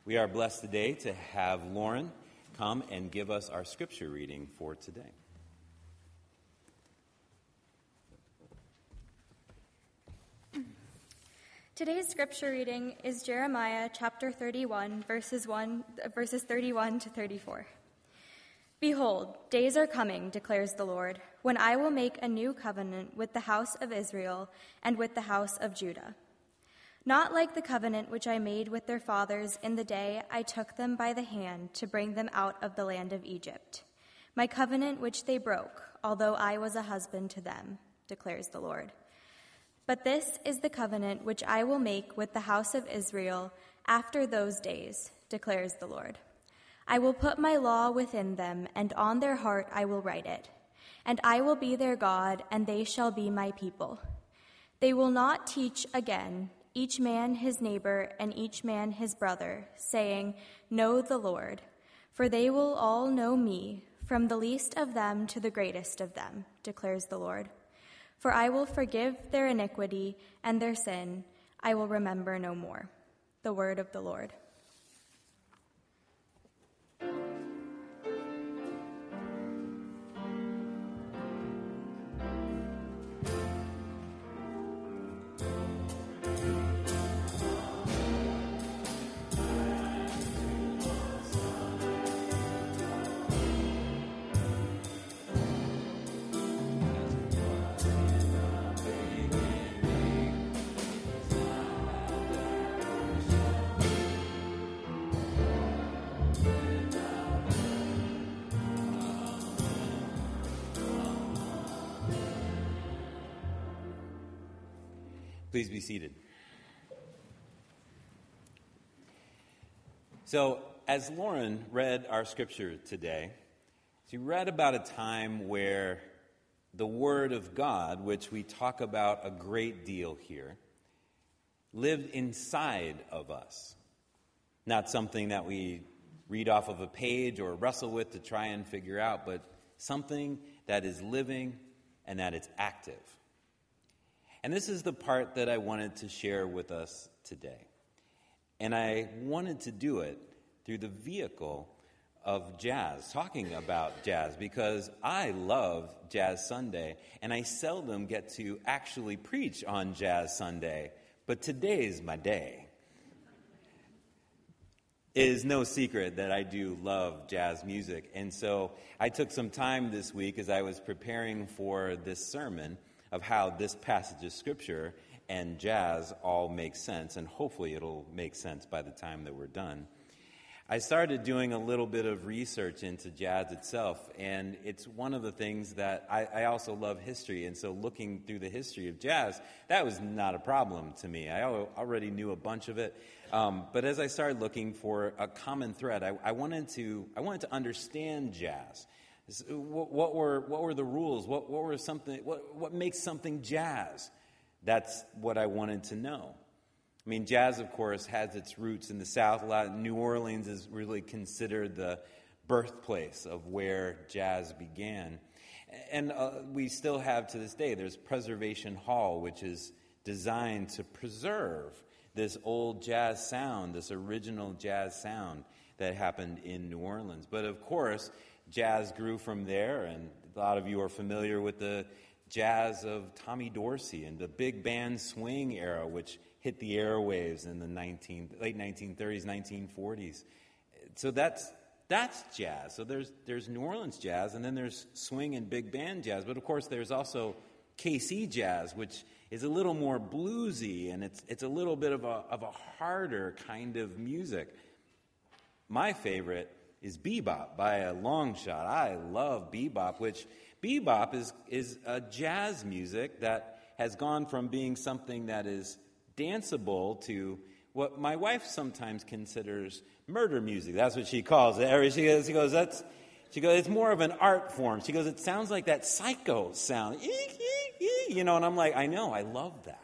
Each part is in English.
We are blessed today to have Lauren come and give us our scripture reading for today. Today's scripture reading is Jeremiah chapter 31, verses 31 to 34. Behold, days are coming, declares the Lord, when I will make a new covenant with the house of Israel and with the house of Judah. Not like the covenant which I made with their fathers in the day I took them by the hand to bring them out of the land of Egypt, my covenant which they broke, although I was a husband to them, declares the Lord. But this is the covenant which I will make with the house of Israel after those days, declares the Lord. I will put my law within them, and on their heart I will write it. And I will be their God, and they shall be my people. They will not teach again, each man his neighbor and each man his brother, saying, Know the Lord. For they will all know me, from the least of them to the greatest of them, declares the Lord. For I will forgive their iniquity and their sin, I will remember no more. The word of the Lord. Please be seated. So, as Lauren read our scripture today, she read about a time where the Word of God, which we talk about a great deal here, lived inside of us. Not something that we read off of a page or wrestle with to try and figure out, but something that is living and that it's active. And this is the part that I wanted to share with us today. And I wanted to do it through the vehicle of jazz, talking about jazz, because I love Jazz Sunday, and I seldom get to actually preach on Jazz Sunday, but today's my day. It is no secret that I do love jazz music, and so I took some time this week as I was preparing for this sermon of how this passage of Scripture and jazz all make sense, and hopefully it'll make sense by the time that we're done. I started doing a little bit of research into jazz itself, and it's one of the things that I also love history, and so looking through the history of jazz, that was not a problem to me. I already knew a bunch of it, but as I started looking for a common thread, I wanted to understand jazz. What were the rules? What makes something jazz? That's what I wanted to know. I mean, jazz, of course, has its roots in the South. New Orleans is really considered the birthplace of where jazz began. And we still have to this day, there's Preservation Hall, which is designed to preserve this old jazz sound, this original jazz sound that happened in New Orleans. But of course, jazz grew from there, and a lot of you are familiar with the jazz of Tommy Dorsey and the big band swing era, which hit the airwaves in the late 1930s, 1940s. So that's jazz. So there's New Orleans jazz, and then there's swing and big band jazz. But of course, there's also KC jazz, which is a little more bluesy, and it's a little bit of a harder kind of music. My favorite is bebop by a long shot. I love bebop, which bebop is a jazz music that has gone from being something that is danceable to what my wife sometimes considers murder music. That's what she calls it. She goes, it's more of an art form. She goes, it sounds like that Psycho sound. And I'm like, I know, I love that.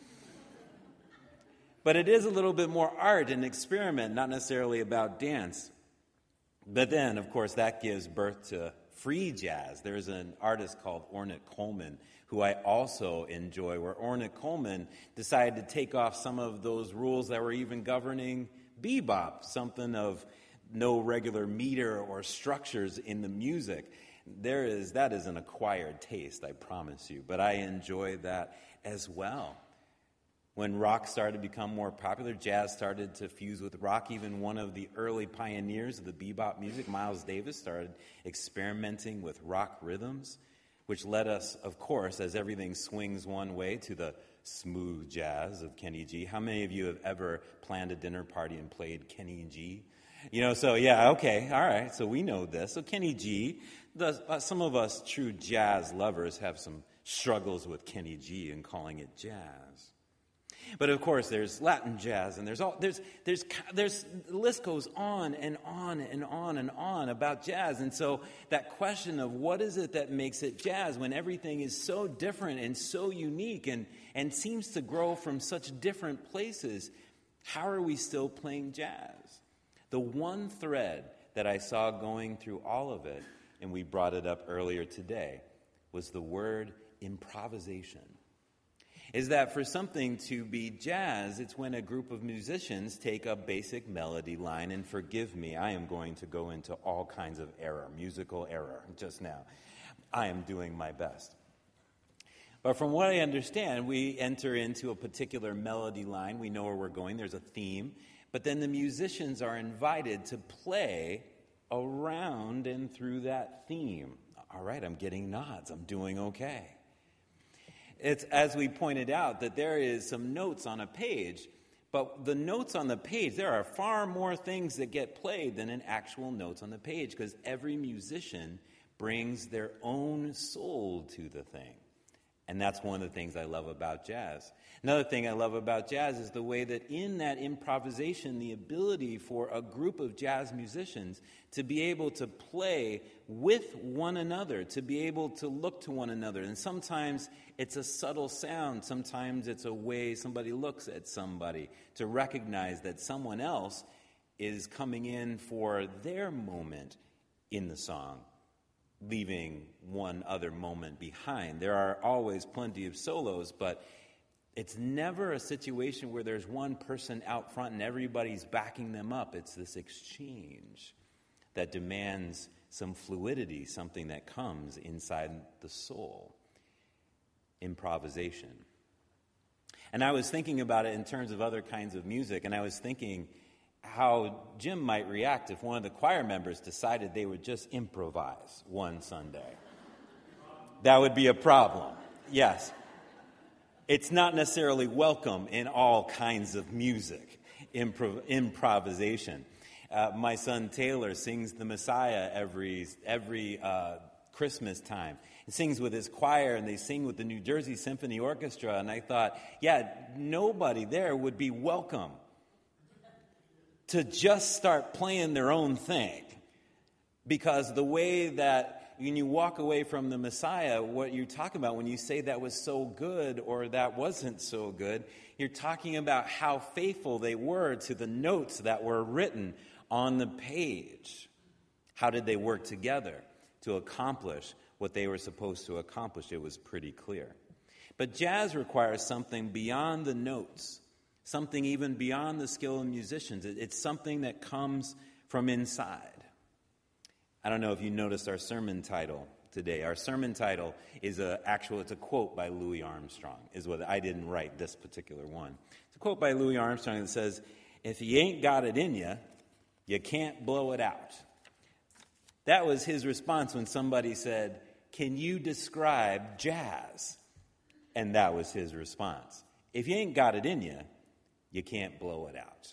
But it is a little bit more art and experiment, not necessarily about dance. But then, of course, that gives birth to free jazz. There's an artist called Ornette Coleman, who I also enjoy, where Ornette Coleman decided to take off some of those rules that were even governing bebop, something of no regular meter or structures in the music. That is an acquired taste, I promise you, but I enjoy that as well. When rock started to become more popular, jazz started to fuse with rock. Even one of the early pioneers of the bebop music, Miles Davis, started experimenting with rock rhythms, which led us, of course, as everything swings one way, to the smooth jazz of Kenny G. How many of you have ever planned a dinner party and played Kenny G? So yeah, okay, all right, so we know this. So Kenny G, some of us true jazz lovers have some struggles with Kenny G and calling it jazz. But of course, there's Latin jazz, and the list goes on and on and on and on about jazz. And so that question of what is it that makes it jazz when everything is so different and so unique and seems to grow from such different places, how are we still playing jazz? The one thread that I saw going through all of it, and we brought it up earlier today, was the word improvisation. Is that for something to be jazz, it's when a group of musicians take a basic melody line, and forgive me, I am going to go into all kinds of musical error just now. I am doing my best. But from what I understand, we enter into a particular melody line. We know where we're going. There's a theme. But then the musicians are invited to play around and through that theme. All right, I'm getting nods. I'm doing okay. It's, as we pointed out, that there is some notes on a page, but the notes on the page, there are far more things that get played than in actual notes on the page, because every musician brings their own soul to the thing. And that's one of the things I love about jazz. Another thing I love about jazz is the way that in that improvisation, the ability for a group of jazz musicians to be able to play with one another, to be able to look to one another. And sometimes it's a subtle sound. Sometimes it's a way somebody looks at somebody to recognize that someone else is coming in for their moment in the song, leaving one other moment behind. There are always plenty of solos, but it's never a situation where there's one person out front and everybody's backing them up. It's this exchange that demands some fluidity, something that comes inside the soul. Improvisation. And I was thinking about it in terms of other kinds of music, and I was thinking how Jim might react if one of the choir members decided they would just improvise one Sunday. That would be a problem. Yes. It's not necessarily welcome in all kinds of music, improvisation. My son Taylor sings the Messiah every Christmas time. He sings with his choir, and they sing with the New Jersey Symphony Orchestra. And I thought, nobody there would be welcome to just start playing their own thing. Because the way that when you walk away from the Messiah, what you're talking about when you say that was so good or that wasn't so good, you're talking about how faithful they were to the notes that were written on the page. How did they work together to accomplish what they were supposed to accomplish? It was pretty clear. But jazz requires something beyond the notes, something even beyond the skill of musicians. It's something that comes from inside. I don't know if you noticed our sermon title today. Our sermon title is it's a quote by Louis Armstrong, is what I didn't write this particular one. It's a quote by Louis Armstrong that says, "If you ain't got it in you, you can't blow it out." That was his response when somebody said, "Can you describe jazz?" And that was his response. If you ain't got it in you, you can't blow it out.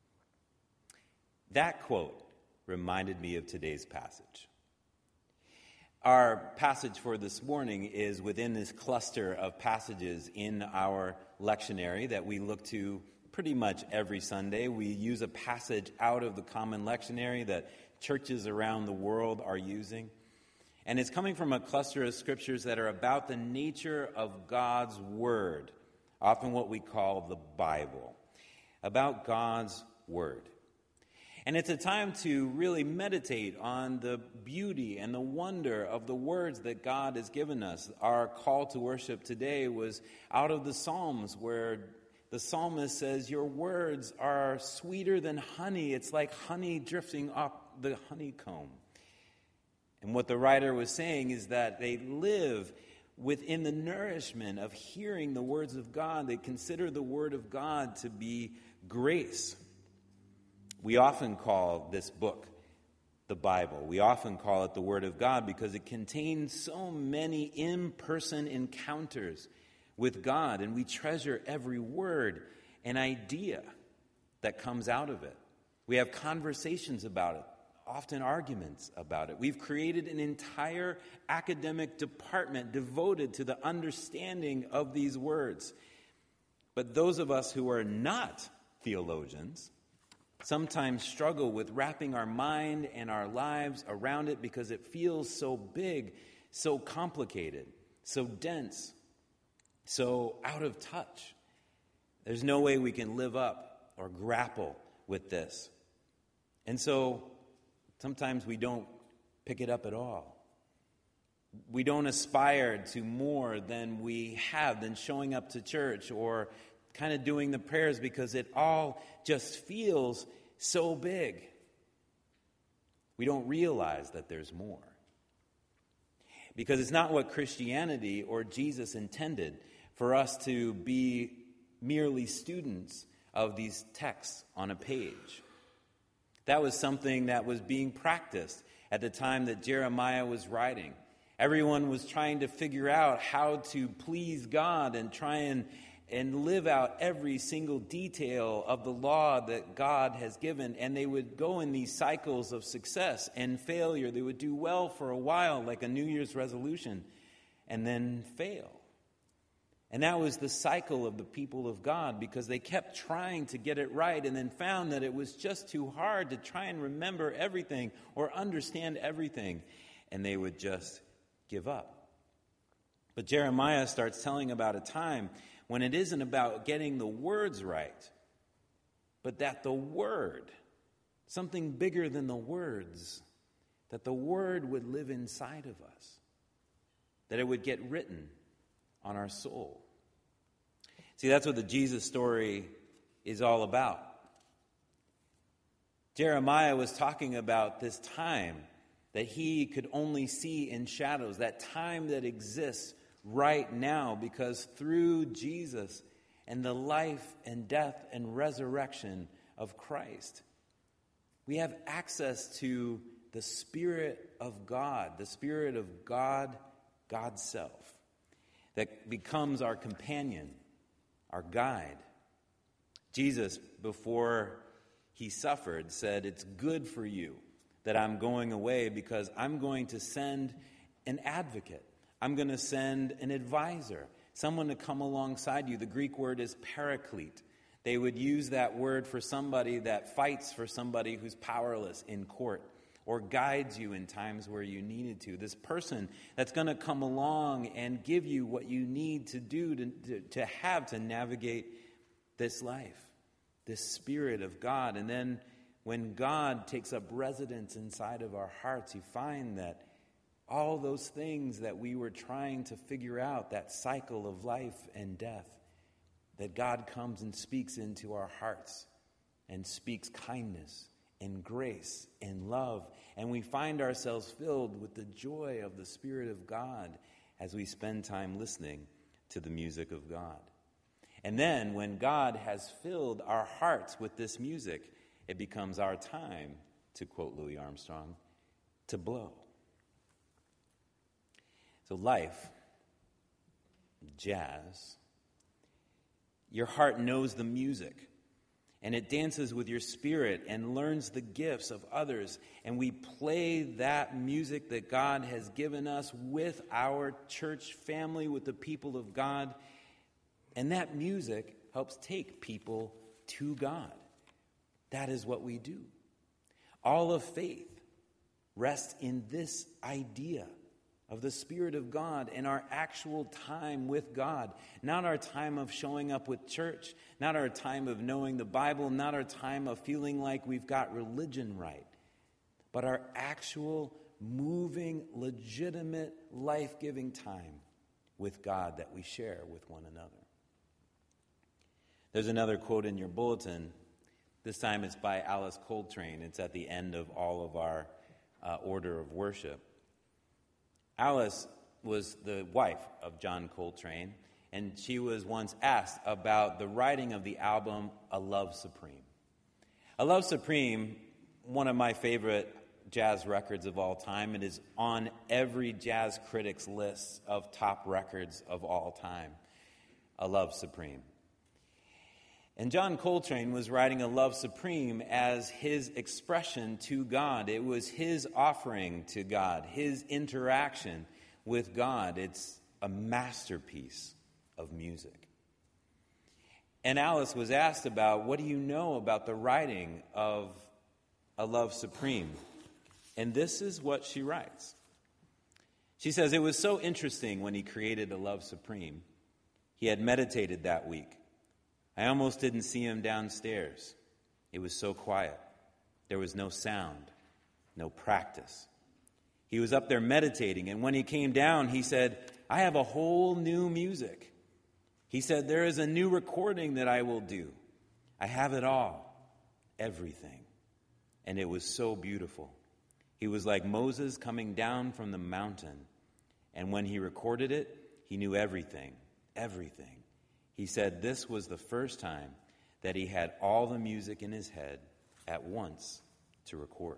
That quote reminded me of today's passage. Our passage for this morning is within this cluster of passages in our lectionary that we look to pretty much every Sunday. We use a passage out of the common lectionary that churches around the world are using. And it's coming from a cluster of scriptures that are about the nature of God's Word, often what we call the Bible, about God's Word. And it's a time to really meditate on the beauty and the wonder of the words that God has given us. Our call to worship today was out of the Psalms, where The psalmist says, your words are sweeter than honey. It's like honey drifting up the honeycomb. And what the writer was saying is that they live within the nourishment of hearing the words of God. They consider the word of God to be grace. We often call this book the Bible. We often call it the Word of God because it contains so many in-person encounters with God, and we treasure every word and idea that comes out of it. We have conversations about it, often arguments about it. We've created an entire academic department devoted to the understanding of these words. But those of us who are not theologians sometimes struggle with wrapping our mind and our lives around it because it feels so big, so complicated, so dense, so out of touch. There's no way we can live up or grapple with this. And so sometimes we don't pick it up at all. We don't aspire to more than we have, than showing up to church or kind of doing the prayers, because it all just feels so big. We don't realize that there's more. Because it's not what Christianity or Jesus intended for us to be merely students of these texts on a page. That was something that was being practiced at the time that Jeremiah was writing. Everyone was trying to figure out how to please God and try and live out every single detail of the law that God has given. And they would go in these cycles of success and failure. They would do well for a while, like a New Year's resolution, and then fail. And that was the cycle of the people of God, because they kept trying to get it right and then found that it was just too hard to try and remember everything or understand everything. And they would just give up. But Jeremiah starts telling about a time when it isn't about getting the words right, but that the word, something bigger than the words, that the word would live inside of us, that it would get written on our soul. See, that's what the Jesus story is all about. Jeremiah was talking about this time that he could only see in shadows, that time that exists right now, because through Jesus and the life and death and resurrection of Christ, we have access to the Spirit of God, the Spirit of God, God's self, that becomes our companion, our guide. Jesus, before he suffered, said, "It's good for you that I'm going away, because I'm going to send an advocate. I'm going to send an advisor, someone to come alongside you." The Greek word is paraclete. They would use that word for somebody that fights for somebody who's powerless in court or guides you in times where you needed to. This person that's going to come along and give you what you need to do to have to navigate this life, this Spirit of God. And then when God takes up residence inside of our hearts, you find that all those things that we were trying to figure out, that cycle of life and death, that God comes and speaks into our hearts and speaks kindness and grace and love. And we find ourselves filled with the joy of the Spirit of God as we spend time listening to the music of God. And then when God has filled our hearts with this music, it becomes our time, to quote Louis Armstrong, to blow. So life, jazz, your heart knows the music, and it dances with your spirit and learns the gifts of others. And we play that music that God has given us with our church family, with the people of God. And that music helps take people to God. That is what we do. All of faith rests in this idea of the Spirit of God and our actual time with God. Not our time of showing up with church, not our time of knowing the Bible, not our time of feeling like we've got religion right, but our actual, moving, legitimate, life-giving time with God that we share with one another. There's another quote in your bulletin. This time it's by Alice Coltrane. It's at the end of all of our order of worship. Alice was the wife of John Coltrane, and she was once asked about the writing of the album A Love Supreme. A Love Supreme, one of my favorite jazz records of all time. It is on every jazz critic's list of top records of all time. A Love Supreme. And John Coltrane was writing A Love Supreme as his expression to God. It was his offering to God, his interaction with God. It's a masterpiece of music. And Alice was asked about, what do you know about the writing of A Love Supreme? And this is what she writes. She says, it was so interesting when he created A Love Supreme. He had meditated that week. I almost didn't see him downstairs. It was so quiet. There was no sound, no practice. He was up there meditating, and when he came down, he said, I have a whole new music. He said, there is a new recording that I will do. I have it all, everything. And it was so beautiful. He was like Moses coming down from the mountain. And when he recorded it, he knew everything, everything. He said this was the first time that he had all the music in his head at once to record.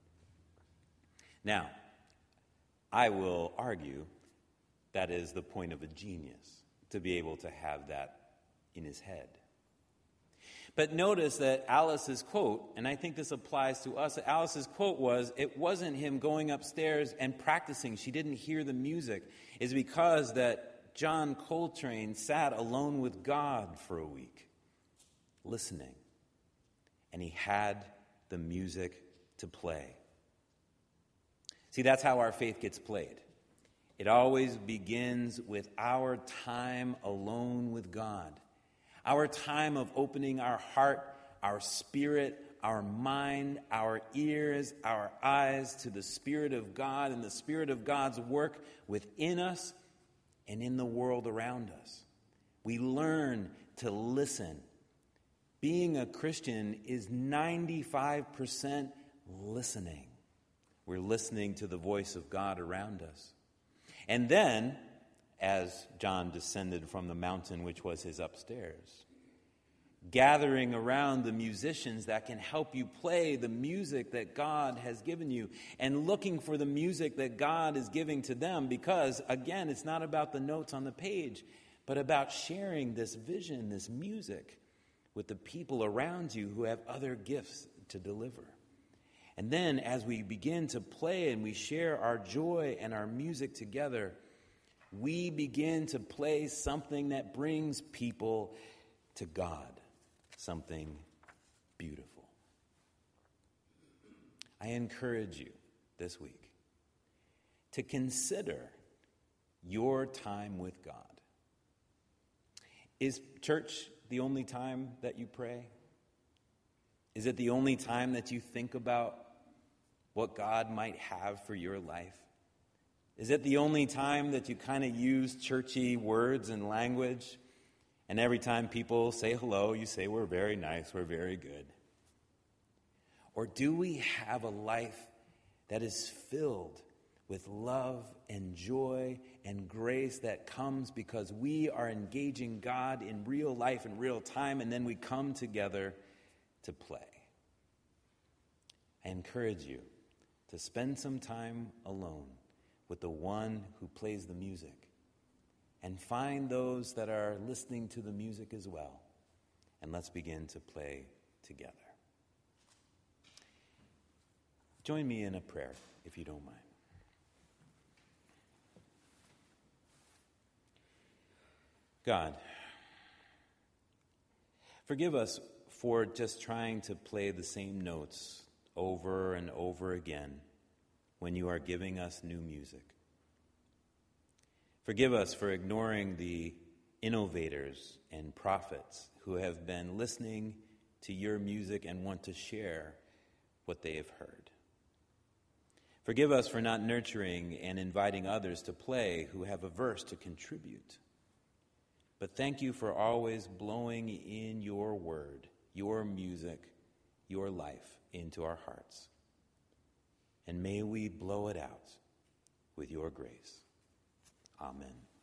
Now, I will argue that is the point of a genius, to be able to have that in his head. But notice that Alice's quote, and I think this applies to us, Alice's quote was, it wasn't him going upstairs and practicing. She didn't hear the music. It's because that John Coltrane sat alone with God for a week, listening, and he had the music to play. See, that's how our faith gets played. It always begins with our time alone with God, our time of opening our heart, our spirit, our mind, our ears, our eyes to the Spirit of God and the Spirit of God's work within us and in the world around us. We learn to listen. Being a Christian is 95% listening. We're listening to the voice of God around us. And then, as John descended from the mountain, which was his upstairs, gathering around the musicians that can help you play the music that God has given you, and looking for the music that God is giving to them, because, again, it's not about the notes on the page, but about sharing this vision, this music, with the people around you who have other gifts to deliver. And then as we begin to play and we share our joy and our music together, we begin to play something that brings people to God. Something beautiful. I encourage you this week to consider your time with God. Is church the only time that you pray? Is it the only time that you think about what God might have for your life? Is it the only time that you kind of use churchy words and language? And every time people say hello, you say, we're very nice, we're very good. Or do we have a life that is filled with love and joy and grace that comes because we are engaging God in real life and real time, and then we come together to play? I encourage you to spend some time alone with the one who plays the music, and find those that are listening to the music as well. And let's begin to play together. Join me in a prayer, if you don't mind. God, forgive us for just trying to play the same notes over and over again when you are giving us new music. Forgive us for ignoring the innovators and prophets who have been listening to your music and want to share what they have heard. Forgive us for not nurturing and inviting others to play who have a verse to contribute. But thank you for always blowing in your word, your music, your life into our hearts. And may we blow it out with your grace. Amen.